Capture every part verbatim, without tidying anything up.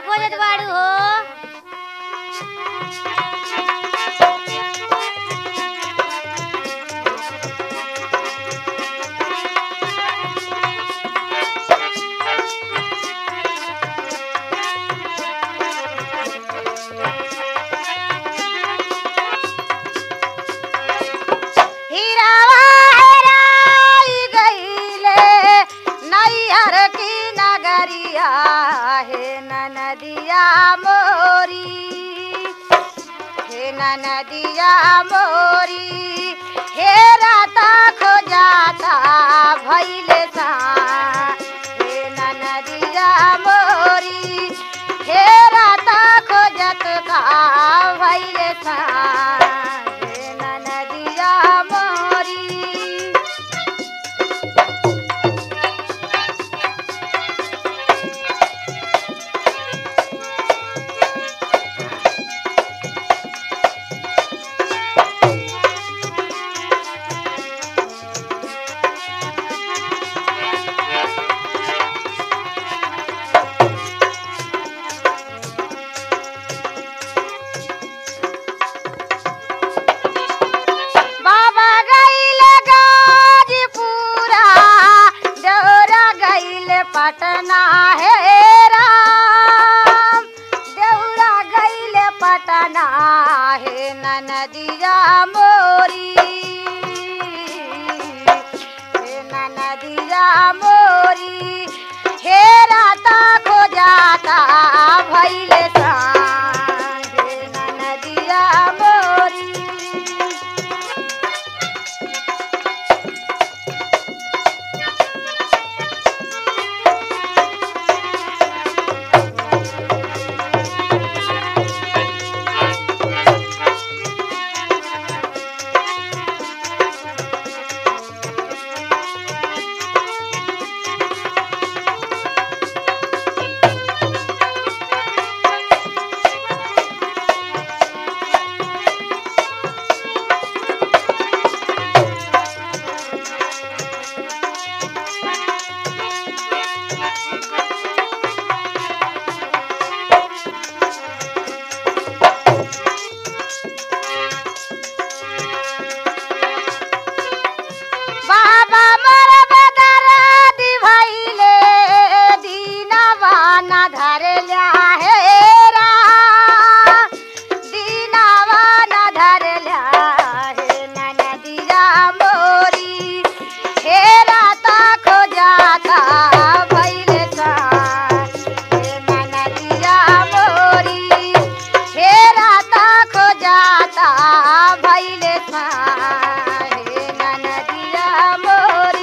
खोजत बाड़ू हो? हीरावा हेराई गईले नैहर की नगरिया हे ननदिया मोरी हे ननदिया मोरी हे राता खोजाता भइले सा हे ननदिया मोरी हे राता खोजत का भइले सा हे ननदिया मोरी बाबा गईले गाजीपुरा देवरा गईले पटना हे राम देवरा गईले पटना हे ननदिया मोरी हे ननदिया मोरी हे राता खोजाता भइले सा हे ननदिया मोरी बाबा मोर बदरा दिभैले दीनवा न धरल्या हे राम दीनवा न धरल्या हे ननदिया मोरी हे राता खोजाता भइले सा हे ननदिया मोरी हे राता खोजाता भइले सा हे ननदिया मोरी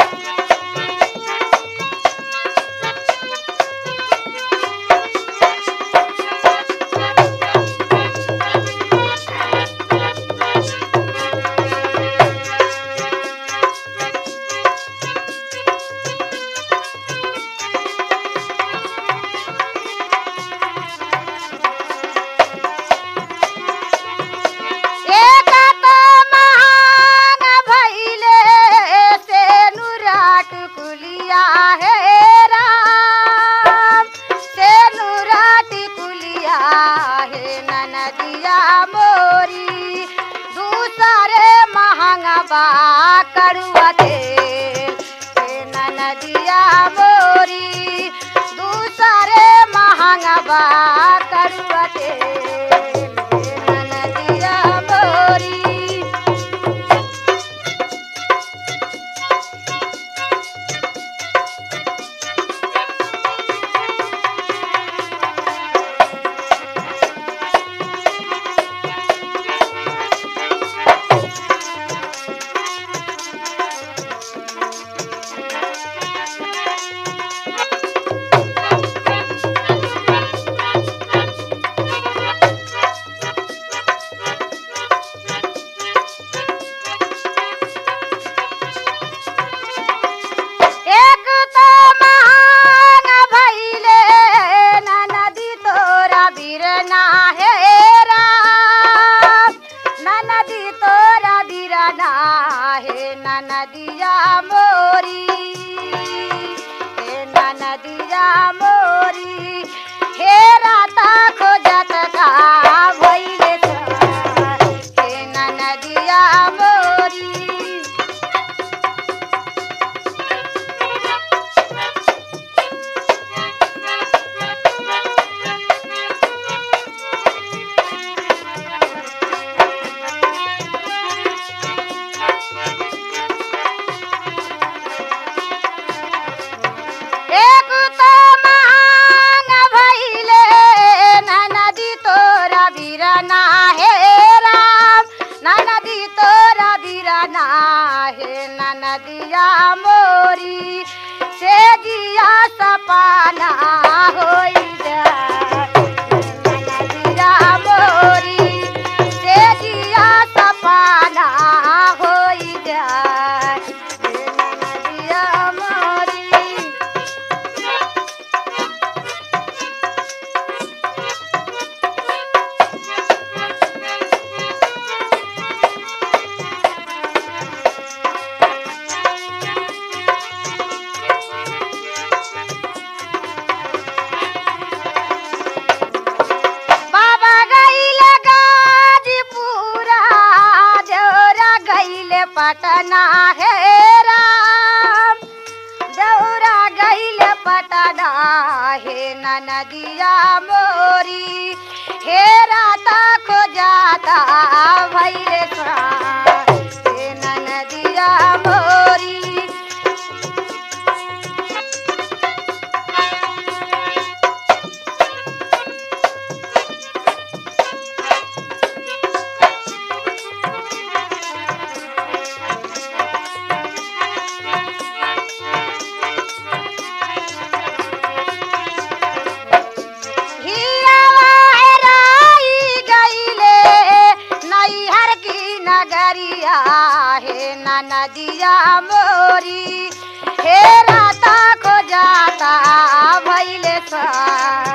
एक तो महान भइले से नुराट कुलिया हे राम से नुराट कुलिया हे ननदिया मोरी दूसरे महंगबा करुआ तेल हे ननदिया मोरी दूसरे महंगबा करुआ तेल हे ननदिया मोरी नदिया मोरी हे नदिया मोरी हे नदिया मोरी से जिया सपाना होई जाए नदिया मोरी से जिया सपाना होई जाए नदिया मोरी। बाबा गईले गाजीपुरा देवरा गईले पटना हे राम देवरा गईले पटना हे नदिया मोरी हे राता खो जाता भैले प्राण हे नदिया मोरी। हियावा हेराई गईले नैहर की नगरिया हे नदिया मोरी हे राता खो जाता भैले सा।